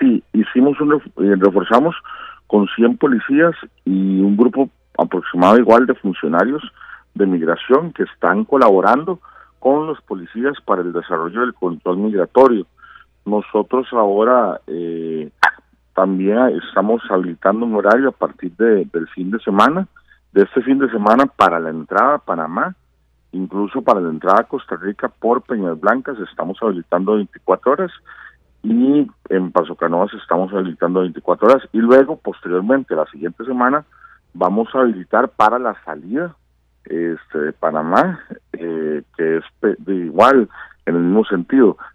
sí reforzamos con 100 policías y un grupo aproximado igual de funcionarios de migración que están colaborando con los policías para el desarrollo del control migratorio. Nosotros ahora también estamos habilitando un horario a partir del fin de semana, de este fin de semana, para la entrada a Panamá, incluso para la entrada a Costa Rica por Peñas Blancas estamos habilitando 24 horas, y en Paso Canoas estamos habilitando 24 horas, y luego, posteriormente, la siguiente semana, vamos a habilitar para la salida de Panamá, que es de igual, en el mismo sentido,